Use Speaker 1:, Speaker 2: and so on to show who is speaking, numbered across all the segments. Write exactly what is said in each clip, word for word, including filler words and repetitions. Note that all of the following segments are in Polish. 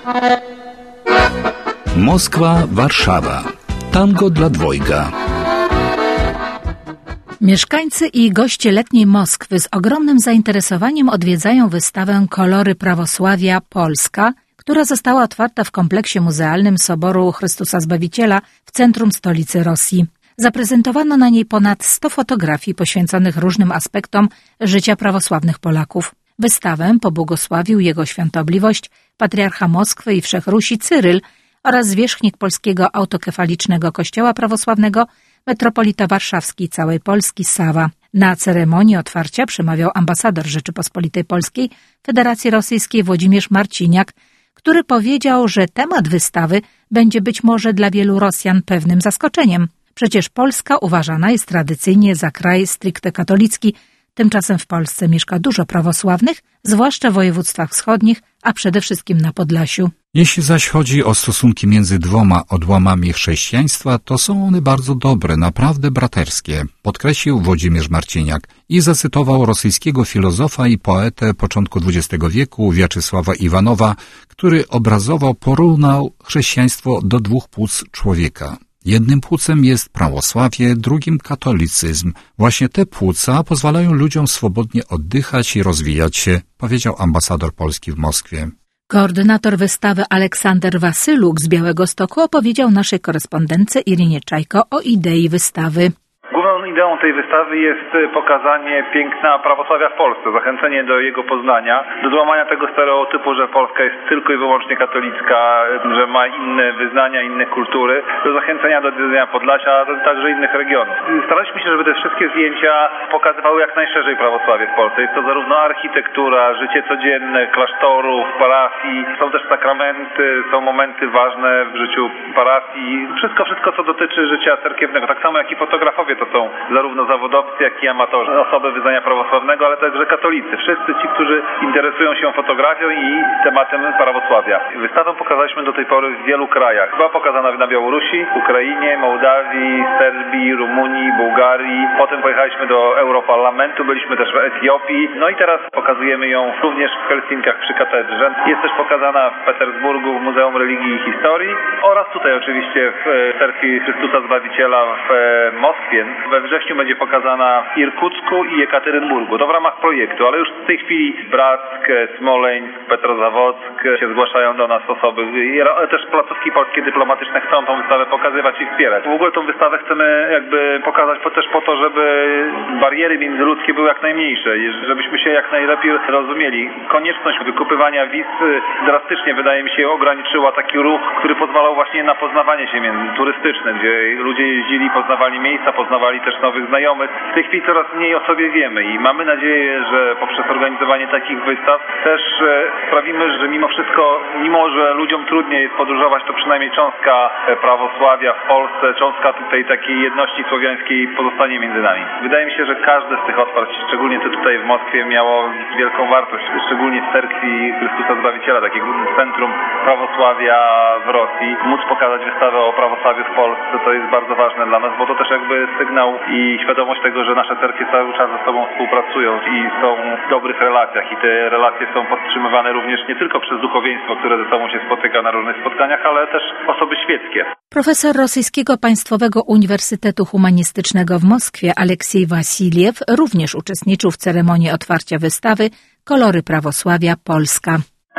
Speaker 1: Moskwa, Warszawa. Tango dla dwojga.
Speaker 2: Mieszkańcy i goście letniej Moskwy z ogromnym zainteresowaniem odwiedzają wystawę Kolory Prawosławia Polska, która została otwarta w kompleksie muzealnym Soboru Chrystusa Zbawiciela w centrum stolicy Rosji. Zaprezentowano na niej ponad sto fotografii poświęconych różnym aspektom życia prawosławnych Polaków. Wystawę pobłogosławił jego świątobliwość patriarcha Moskwy i Wszechrusi Cyryl oraz zwierzchnik Polskiego Autokefalicznego Kościoła Prawosławnego, metropolita warszawski i całej Polski Sawa. Na ceremonii otwarcia przemawiał ambasador Rzeczypospolitej Polskiej Federacji Rosyjskiej Włodzimierz Marciniak, który powiedział, że temat wystawy będzie być może dla wielu Rosjan pewnym zaskoczeniem. Przecież Polska uważana jest tradycyjnie za kraj stricte katolicki, tymczasem w Polsce mieszka dużo prawosławnych, zwłaszcza w województwach wschodnich, a przede wszystkim na Podlasiu.
Speaker 1: Jeśli zaś chodzi o stosunki między dwoma odłamami chrześcijaństwa, to są one bardzo dobre, naprawdę braterskie, podkreślił Włodzimierz Marciniak i zacytował rosyjskiego filozofa i poetę początku dwudziestego wieku Wiaczysława Iwanowa, który obrazowo porównał chrześcijaństwo do dwóch płuc człowieka. Jednym płucem jest prawosławie, drugim katolicyzm. Właśnie te płuca pozwalają ludziom swobodnie oddychać i rozwijać się, powiedział ambasador Polski w Moskwie.
Speaker 2: Koordynator wystawy Aleksander Wasyluk z Białegostoku opowiedział naszej korespondentce Irinie Czajko o idei wystawy.
Speaker 3: Główną ideą tej wystawy jest pokazanie piękna prawosławia w Polsce, zachęcenie do jego poznania, do złamania tego stereotypu, że Polska jest tylko i wyłącznie katolicka, że ma inne wyznania, inne kultury, do zachęcenia do odwiedzenia Podlasia, a także innych regionów. Staraliśmy się, żeby te wszystkie zdjęcia pokazywały jak najszerzej prawosławie w Polsce. Jest to zarówno architektura, życie codzienne, klasztorów, parafii, są też sakramenty, są momenty ważne w życiu parafii, wszystko, wszystko co dotyczy życia cerkiewnego, tak samo jak i fotografowie. To są zarówno zawodowcy, jak i amatorzy, osoby wyznania prawosławnego, ale także katolicy. Wszyscy ci, którzy interesują się fotografią i tematem prawosławia. Wystawę pokazaliśmy do tej pory w wielu krajach. Była pokazana na Białorusi, Ukrainie, Mołdawii, Serbii, Rumunii, Bułgarii. Potem pojechaliśmy do Europarlamentu, byliśmy też w Etiopii. No i teraz pokazujemy ją również w Helsinkach przy katedrze. Jest też pokazana w Petersburgu w Muzeum Religii i Historii oraz tutaj oczywiście w cerkwi Chrystusa Zbawiciela w Moskwie. We wrześniu będzie pokazana w Irkucku i Jekaterynburgu. To w ramach projektu, ale już w tej chwili Brack, Smoleńsk, Petrozawodzk się zgłaszają do nas osoby. Też placówki polskie dyplomatyczne chcą tą wystawę pokazywać i wspierać. W ogóle tą wystawę chcemy jakby pokazać też po to, żeby bariery międzyludzkie były jak najmniejsze, żebyśmy się jak najlepiej rozumieli. Konieczność wykupywania wiz drastycznie, wydaje mi się, ograniczyła taki ruch, który pozwalał właśnie na poznawanie się turystyczne, gdzie ludzie jeździli, poznawali miejsca, poznawali też nowych znajomych. W tej chwili coraz mniej o sobie wiemy i mamy nadzieję, że poprzez organizowanie takich wystaw też sprawimy, że mimo wszystko, mimo że ludziom trudniej jest podróżować, to przynajmniej cząstka prawosławia w Polsce, cząstka tej takiej jedności słowiańskiej pozostanie między nami. Wydaje mi się, że każde z tych otwarć, szczególnie to tutaj w Moskwie, miało wielką wartość, szczególnie w cerkwi Chrystusa Zbawiciela, takiego centrum prawosławia w Rosji. Móc pokazać wystawę o prawosławiu w Polsce to jest bardzo ważne dla nas, bo to też jakby sygnał i świadomość tego, że nasze cerkwie cały czas ze sobą współpracują i są w dobrych relacjach i te relacje są podtrzymywane również nie tylko przez duchowieństwo, które ze sobą się spotyka na różnych spotkaniach, ale też osoby świeckie.
Speaker 2: Profesor Rosyjskiego Państwowego Uniwersytetu Humanistycznego w Moskwie Aleksiej Wasiliew również uczestniczył w ceremonii otwarcia wystawy Kolory Prawosławia Polska.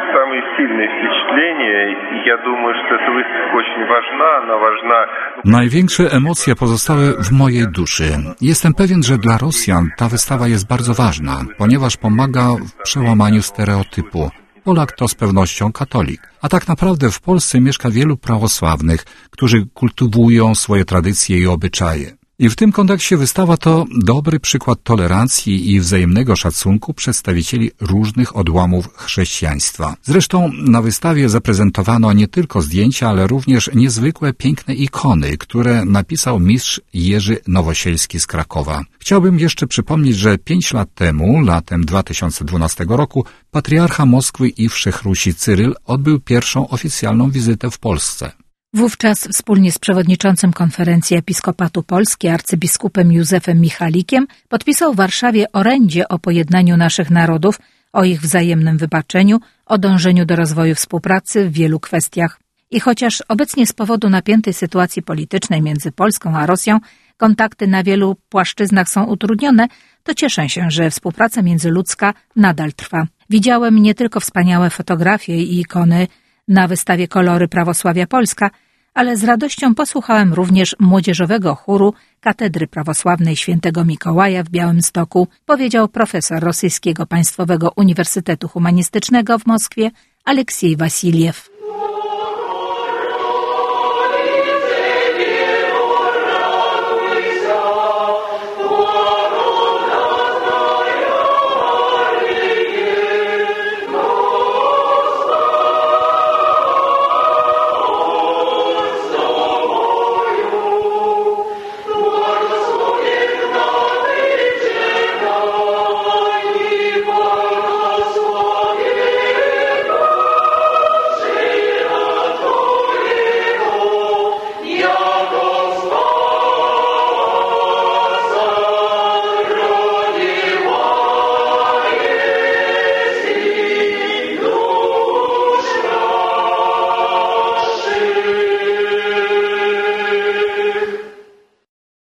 Speaker 1: Największe emocje pozostały w mojej duszy. Jestem pewien, że dla Rosjan ta wystawa jest bardzo ważna, ponieważ pomaga w przełamaniu stereotypu. Polak to z pewnością katolik, a tak naprawdę w Polsce mieszka wielu prawosławnych, którzy kultywują swoje tradycje i obyczaje. I w tym kontekście wystawa to dobry przykład tolerancji i wzajemnego szacunku przedstawicieli różnych odłamów chrześcijaństwa. Zresztą na wystawie zaprezentowano nie tylko zdjęcia, ale również niezwykłe, piękne ikony, które napisał mistrz Jerzy Nowosielski z Krakowa. Chciałbym jeszcze przypomnieć, że pięć lat temu, latem dwa tysiące dwunastego roku, patriarcha Moskwy i Wszechrusi Cyryl odbył pierwszą oficjalną wizytę w Polsce.
Speaker 2: Wówczas wspólnie z przewodniczącym Konferencji Episkopatu Polski arcybiskupem Józefem Michalikiem podpisał w Warszawie orędzie o pojednaniu naszych narodów o ich wzajemnym wybaczeniu, o dążeniu do rozwoju współpracy w wielu kwestiach. I chociaż obecnie z powodu napiętej sytuacji politycznej między Polską a Rosją kontakty na wielu płaszczyznach są utrudnione, to cieszę się, że współpraca międzyludzka nadal trwa. Widziałem nie tylko wspaniałe fotografie i ikony na wystawie Kolory Prawosławia Polska, ale z radością posłuchałem również młodzieżowego chóru Katedry Prawosławnej Świętego Mikołaja w Białymstoku, powiedział profesor Rosyjskiego Państwowego Uniwersytetu Humanistycznego w Moskwie Aleksiej Wasiljew.